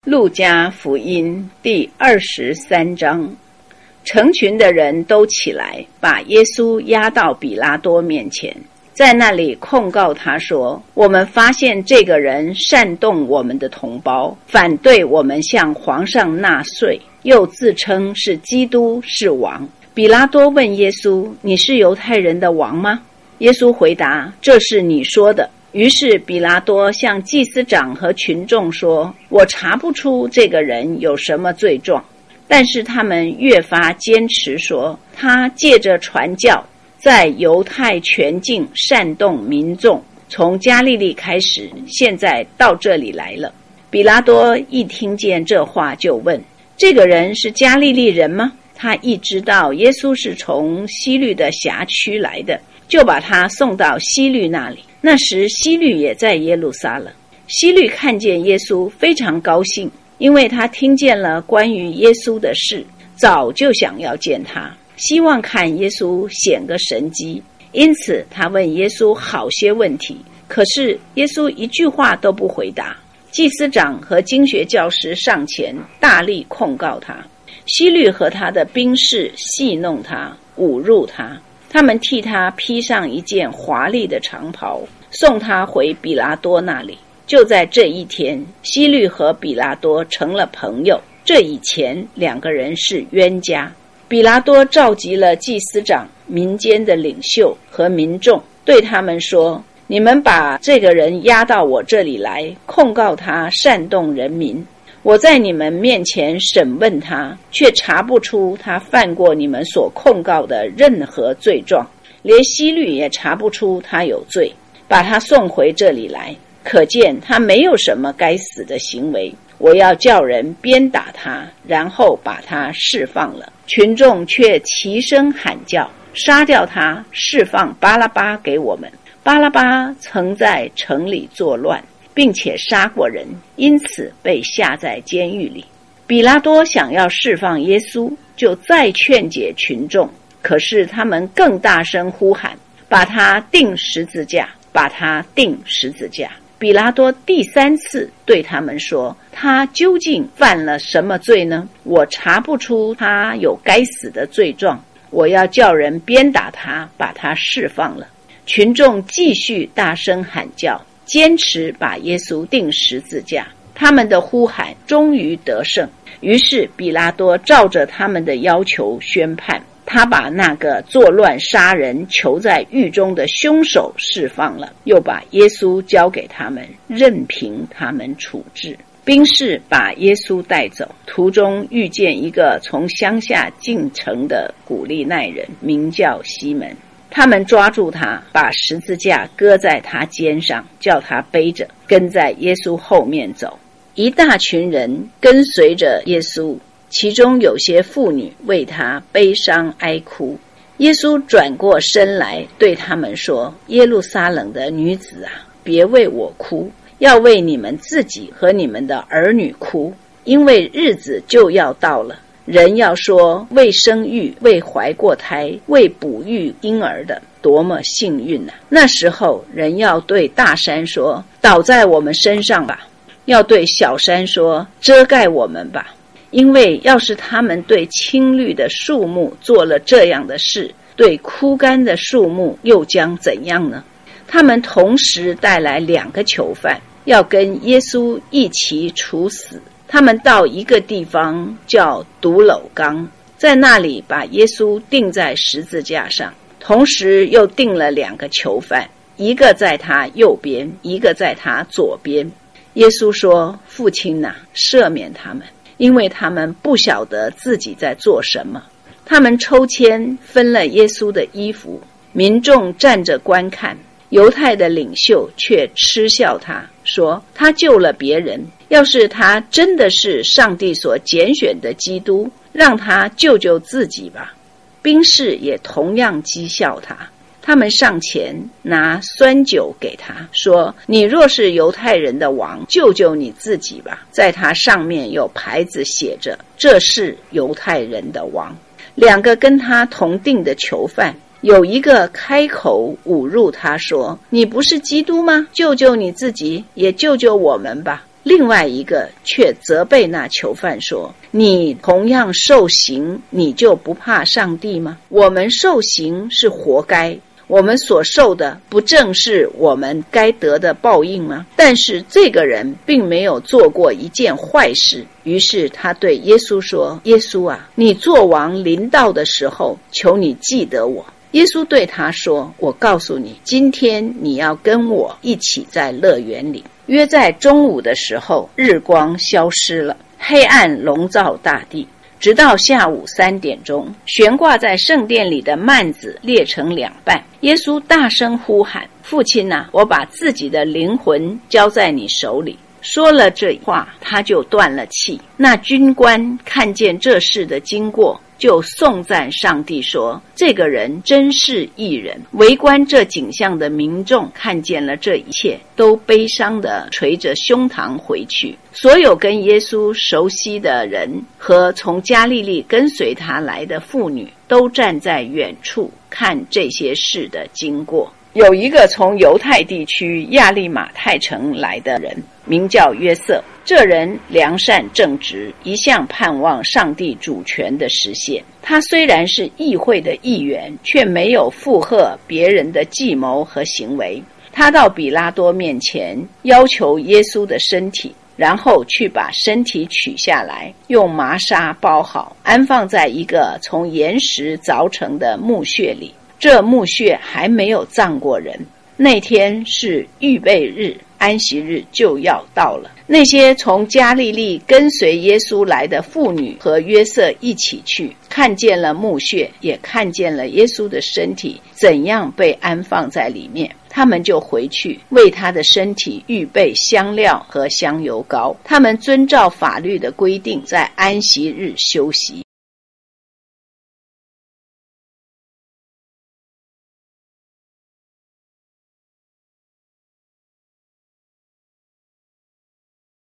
路加福音第23章，成群的人都起来，把耶稣押到比拉多面前，在那里控告他说：我们发现这个人煽动我们的同胞，反对我们向皇上纳税，又自称是基督，是王。比拉多问耶稣：你是犹太人的王吗？耶稣回答：这是你说的。于是比拉多向祭司长和群众说：我查不出这个人有什么罪状。但是他们越发坚持说，他借着传教，在犹太全境煽动民众，从加利利开始，现在到这里来了。比拉多一听见这话就问：这个人是加利利人吗？他一知道耶稣是从希律的辖区来的，就把他送到希律那里。那时希律也在耶路撒冷。希律看见耶稣非常高兴，因为他听见了关于耶稣的事，早就想要见他，希望看耶稣显个神迹。因此他问耶稣好些问题，可是耶稣一句话都不回答。祭司长和经学教师上前大力控告他。希律和他的兵士戏弄他，侮辱他，他们替他披上一件华丽的长袍，送他回比拉多那里。就在这一天，希律和比拉多成了朋友，这以前两个人是冤家。比拉多召集了祭司长、民间的领袖和民众，对他们说：你们把这个人押到我这里来，控告他煽动人民。我在你们面前审问他，却查不出他犯过你们所控告的任何罪状，连希律也查不出他有罪，把他送回这里来。可见他没有什么该死的行为，我要叫人鞭打他，然后把他释放了。群众却齐声喊叫：杀掉他，释放巴拉巴给我们。巴拉巴曾在城里作乱，并且杀过人，因此被下在监狱里。比拉多想要释放耶稣，就再劝解群众，可是他们更大声呼喊：把他钉十字架，把他钉十字架。比拉多第三次对他们说：他究竟犯了什么罪呢？我查不出他有该死的罪状，我要叫人鞭打他，把他释放了。群众继续大声喊叫，坚持把耶稣钉十字架。他们的呼喊终于得胜，于是比拉多照着他们的要求宣判，他把那个作乱杀人囚在狱中的凶手释放了，又把耶稣交给他们，任凭他们处置。兵士把耶稣带走，途中遇见一个从乡下进城的古利奈人，名叫西门。他们抓住他，把十字架搁在他肩上，叫他背着，跟在耶稣后面走。一大群人跟随着耶稣，其中有些妇女为他悲伤哀哭。耶稣转过身来对他们说：耶路撒冷的女子啊，别为我哭，要为你们自己和你们的儿女哭，因为日子就要到了，人要说未生育、未怀过胎、未哺育婴儿的多么幸运啊！那时候人要对大山说：倒在我们身上吧，要对小山说：遮盖我们吧。因为要是他们对青绿的树木做了这样的事，对枯干的树木又将怎样呢？他们同时带来2个囚犯，要跟耶稣一起处死。他们到一个地方叫独楼冈，在那里把耶稣钉在十字架上，同时又钉了2个囚犯，一个在他右边，一个在他左边。耶稣说：父亲啊，赦免他们，因为他们不晓得自己在做什么。他们抽签分了耶稣的衣服，民众站着观看，犹太的领袖却嗤笑他，说他救了别人，要是他真的是上帝所拣选的基督，让他救救自己吧。兵士也同样讥笑他，他们上前拿酸酒给他，说：你若是犹太人的王，救救你自己吧。在他上面有牌子写着：这是犹太人的王。2个跟他同定的囚犯，有一个开口侮辱他说：你不是基督吗？救救你自己，也救救我们吧。 另外一个却责备那囚犯说，你同样受刑，你就不怕上帝吗？我们受刑是活该，我们所受的不正是我们该得的报应吗？但是这个人并没有做过一件坏事，于是他对耶稣说，耶稣啊，你作王临到的时候，求你记得我。耶稣对他说，我告诉你，今天你要跟我一起在乐园里。约在中午的时候，日光消失了，黑暗笼罩大地，直到下午3点钟，悬挂在圣殿里的幔子裂成2半。耶稣大声呼喊，父亲啊，我把自己的灵魂交在你手里。说了这话，他就断了气。那军官看见这事的经过，就颂赞上帝说，这个人真是义人。围观这景象的民众看见了这一切，都悲伤地捶着胸膛回去。所有跟耶稣熟悉的人和从加利利跟随他来的妇女，都站在远处看这些事的经过。有一个从犹太地区亚利马太城来的人，名叫约瑟。这人良善正直，一向盼望上帝主权的实现。他虽然是议会的议员，却没有附和别人的计谋和行为。他到比拉多面前，要求耶稣的身体，然后去把身体取下来，用麻纱包好，安放在一个从岩石凿成的墓穴里。这墓穴还没有葬过人。那天是预备日，安息日就要到了。那些从加利利跟随耶稣来的妇女和约瑟一起去，看见了墓穴，也看见了耶稣的身体怎样被安放在里面。他们就回去为他的身体预备香料和香油膏。他们遵照法律的规定，在安息日休息。